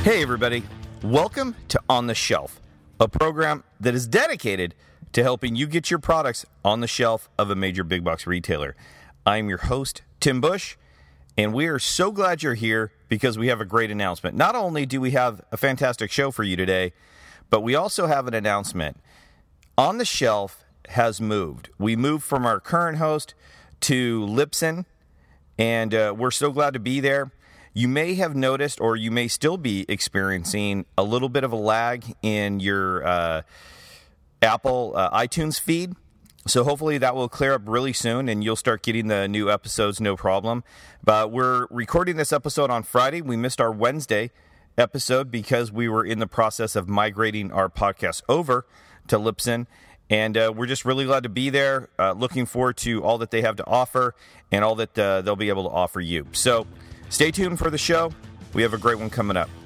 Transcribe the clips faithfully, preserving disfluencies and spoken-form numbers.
Hey everybody, welcome to On the Shelf, a program that is dedicated to helping you get your products on the shelf of a major big box retailer. I'm your host, Tim Bush, and we are so glad you're here because we have a great announcement. Not only do we have a fantastic show for you today, but we also have an announcement. On the Shelf has moved. We moved from our current host to Libsyn, and uh, we're so glad to be there. You may have noticed, or you may still be experiencing, a little bit of a lag in your uh, Apple uh, iTunes feed. So hopefully that will clear up really soon, and you'll start getting the new episodes no problem. But we're recording this episode on Friday. We missed our Wednesday episode because we were in the process of migrating our podcast over to Libsyn. And uh, we're just really glad to be there, uh, looking forward to all that they have to offer and all that uh, they'll be able to offer you. So stay tuned for the show. We have a great one coming up.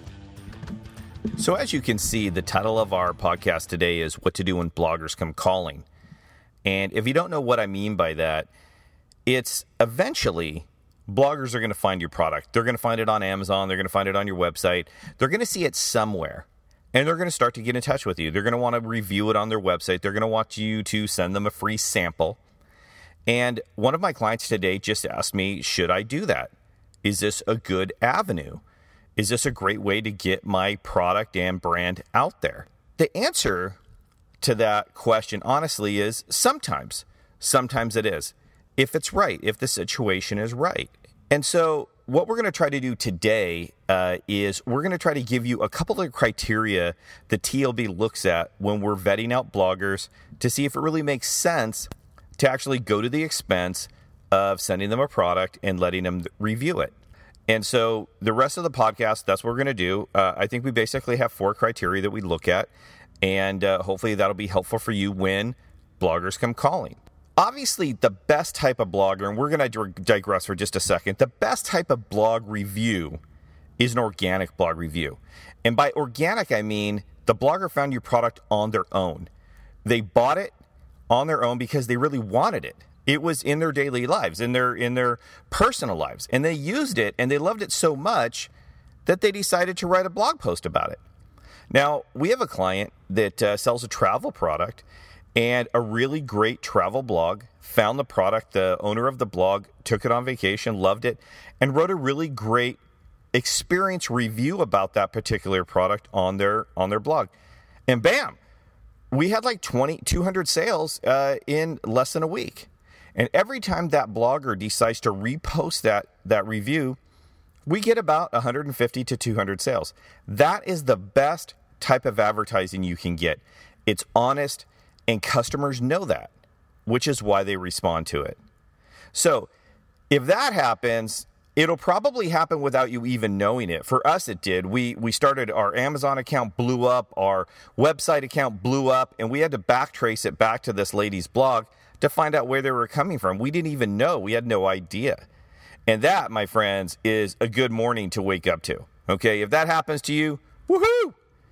So as you can see, the title of our podcast today is What to Do When Bloggers Come Calling. And if you don't know what I mean by that, it's eventually bloggers are going to find your product. They're going to find it on Amazon. They're going to find it on your website. They're going to see it somewhere. And they're going to start to get in touch with you. They're going to want to review it on their website. They're going to want you to send them a free sample. And one of my clients today just asked me, should I do that? Is this a good avenue? Is this a great way to get my product and brand out there? The answer to that question, honestly, is sometimes. Sometimes it is. If it's right, if the situation is right. And so what we're going to try to do today uh, is we're going to try to give you a couple of criteria that T L B looks at when we're vetting out bloggers to see if it really makes sense to actually go to the expense of sending them a product and letting them review it. And so the rest of the podcast, that's what we're going to do. Uh, I think we basically have four criteria that we look at, and uh, hopefully that'll be helpful for you when bloggers come calling. Obviously, the best type of blogger, and we're going to digress for just a second, the best type of blog review is an organic blog review. And by organic, I mean the blogger found your product on their own. They bought it on their own because they really wanted it. It was in their daily lives, in their in their personal lives. And they used it, and they loved it so much that they decided to write a blog post about it. Now, we have a client that uh, sells a travel product, and a really great travel blog found the product. The owner of the blog took it on vacation, loved it, and wrote a really great experience review about that particular product on their on their blog. And bam, we had like twenty, two hundred sales uh, in less than a week. And every time that blogger decides to repost that, that review, we get about one hundred fifty to two hundred sales. That is the best type of advertising you can get. It's honest, and customers know that, which is why they respond to it. So if that happens, it'll probably happen without you even knowing it. For us, it did. We we started, our Amazon account blew up, our website account blew up, and we had to backtrace it back to this lady's blog to find out where they were coming from. We didn't even know. We had no idea. And that, my friends, is a good morning to wake up to. Okay, if that happens to you, woohoo!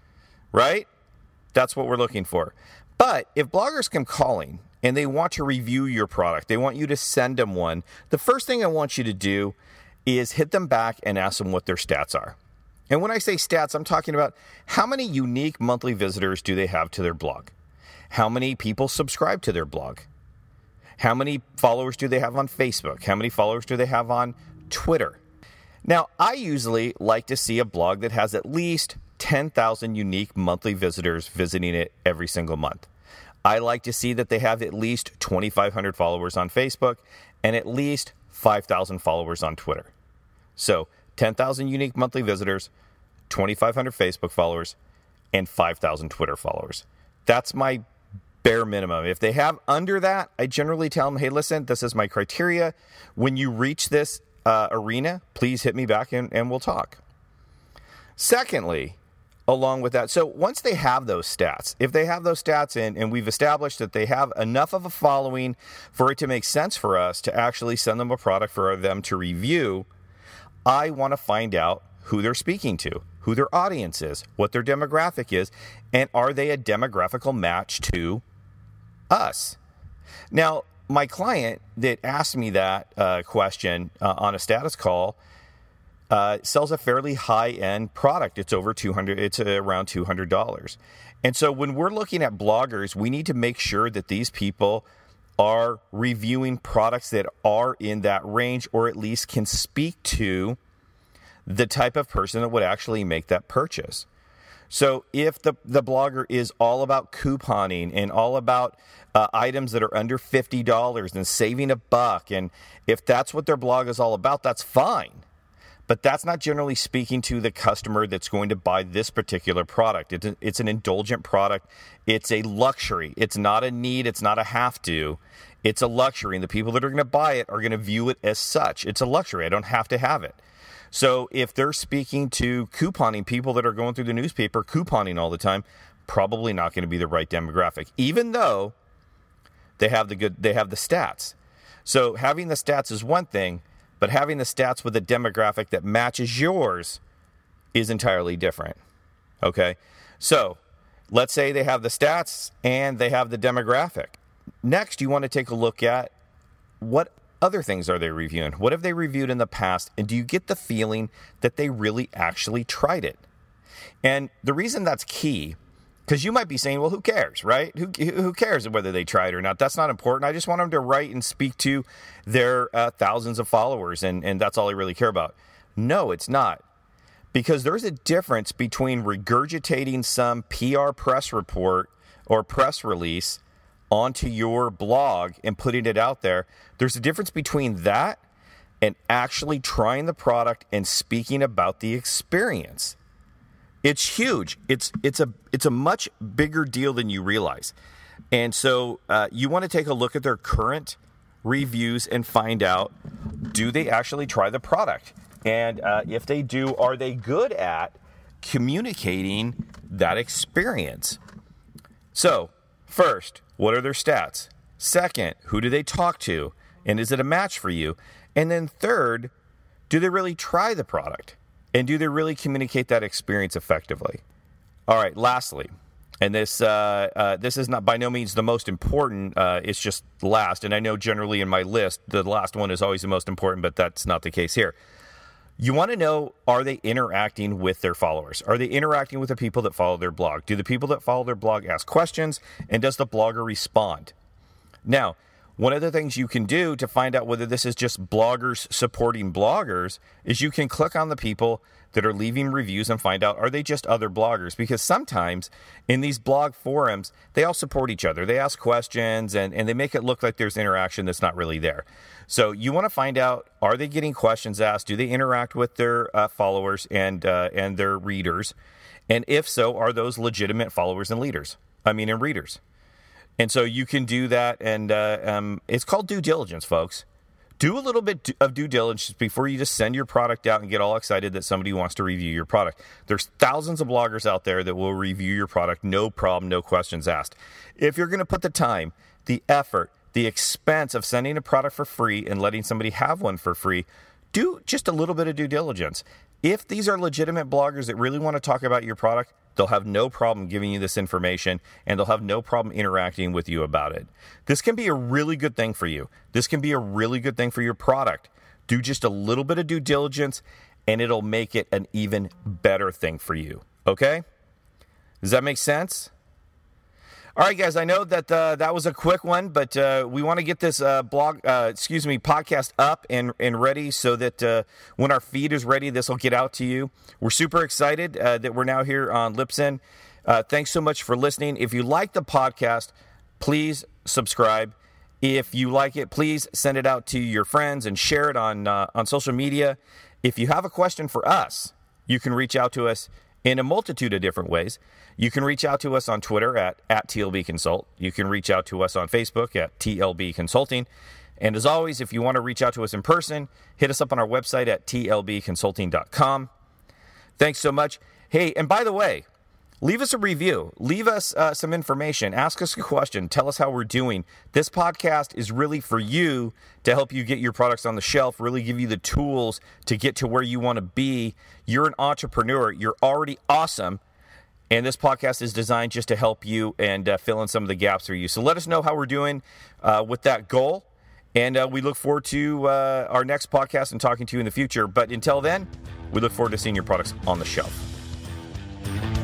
Right? That's what we're looking for. But if bloggers come calling and they want to review your product, they want you to send them one, the first thing I want you to do is hit them back and ask them what their stats are. And when I say stats, I'm talking about how many unique monthly visitors do they have to their blog? How many people subscribe to their blog? How many followers do they have on Facebook? How many followers do they have on Twitter? Now, I usually like to see a blog that has at least ten thousand unique monthly visitors visiting it every single month. I like to see that they have at least twenty-five hundred followers on Facebook and at least five thousand followers on Twitter. So ten thousand unique monthly visitors, twenty-five hundred Facebook followers, and five thousand Twitter followers. That's my bare minimum. If they have under that, I generally tell them, hey, listen, this is my criteria. When you reach this uh, arena, please hit me back and, and we'll talk. Secondly, along with that, so once they have those stats, if they have those stats in and we've established that they have enough of a following for it to make sense for us to actually send them a product for them to review, I want to find out who they're speaking to, who their audience is, what their demographic is, and are they a demographical match to us? Now, my client that asked me that uh, question uh, on a status call, uh, sells a fairly high-end product. It's over two hundred dollars. It's around two hundred dollars. And so when we're looking at bloggers, we need to make sure that these people are reviewing products that are in that range, or at least can speak to the type of person that would actually make that purchase. So if the, the blogger is all about couponing and all about uh, items that are under fifty dollars and saving a buck, and if that's what their blog is all about, that's fine. But that's not generally speaking to the customer that's going to buy this particular product. It's, a, it's an indulgent product. It's a luxury. It's not a need. It's not a have to. It's a luxury. And the people that are going to buy it are going to view it as such. It's a luxury. I don't have to have it. So if they're speaking to couponing people that are going through the newspaper, couponing all the time, probably not going to be the right demographic, even though they have the good, they have the stats. So having the stats is one thing, but having the stats with a demographic that matches yours is entirely different. Okay? So let's say they have the stats and they have the demographic. Next, you want to take a look at what other things are they reviewing? What have they reviewed in the past? And do you get the feeling that they really actually tried it? And the reason that's key, because you might be saying, well, who cares, right? Who who cares whether they tried or not? That's not important. I just want them to write and speak to their uh, thousands of followers, and, and that's all I really care about. No, it's not. Because there's a difference between regurgitating some P R press report or press release onto your blog and putting it out there. There's a difference between that and actually trying the product and speaking about the experience. It's huge. It's it's a it's a much bigger deal than you realize. And so uh, you want to take a look at their current reviews and find out, do they actually try the product? And uh, if they do, are they good at communicating that experience? So, first, what are their stats? Second, who do they talk to? And is it a match for you? And then third, do they really try the product? And do they really communicate that experience effectively? All right, lastly, and this uh, uh, this is not by no means the most important, uh, it's just last. And I know generally in my list, the last one is always the most important, but that's not the case here. You want to know, are they interacting with their followers? Are they interacting with the people that follow their blog? Do the people that follow their blog ask questions? And does the blogger respond? Now, one of the things you can do to find out whether this is just bloggers supporting bloggers is you can click on the people that are leaving reviews and find out, are they just other bloggers? Because sometimes in these blog forums, they all support each other. They ask questions and, and they make it look like there's interaction that's not really there. So you want to find out, are they getting questions asked? Do they interact with their uh, followers and uh, and their readers? And if so, are those legitimate followers and leaders? I mean, and readers. And so you can do that, and uh, um, it's called due diligence, folks. Do a little bit of due diligence before you just send your product out and get all excited that somebody wants to review your product. There's thousands of bloggers out there that will review your product, no problem, no questions asked. If you're going to put the time, the effort, the expense of sending a product for free and letting somebody have one for free, do just a little bit of due diligence. If these are legitimate bloggers that really want to talk about your product, they'll have no problem giving you this information, and they'll have no problem interacting with you about it. This can be a really good thing for you. This can be a really good thing for your product. Do just a little bit of due diligence, and it'll make it an even better thing for you. Okay? Does that make sense? All right, guys, I know that uh, that was a quick one, but uh, we want to get this uh, blog, uh, excuse me, podcast up and, and ready so that uh, when our feed is ready, this will get out to you. We're super excited uh, that we're now here on Libsyn. Uh, thanks so much for listening. If you like the podcast, please subscribe. If you like it, please send it out to your friends and share it on uh, on social media. If you have a question for us, you can reach out to us in a multitude of different ways. You can reach out to us on Twitter at, at T L B Consult. You can reach out to us on Facebook at T L B Consulting. And as always, if you want to reach out to us in person, hit us up on our website at T L B consulting dot com. Thanks so much. Hey, and by the way, leave us a review. Leave us uh, some information. Ask us a question. Tell us how we're doing. This podcast is really for you to help you get your products on the shelf, really give you the tools to get to where you want to be. You're an entrepreneur. You're already awesome. And this podcast is designed just to help you and uh, fill in some of the gaps for you. So let us know how we're doing uh, with that goal. And uh, we look forward to uh, our next podcast and talking to you in the future. But until then, We look forward to seeing your products on the shelf.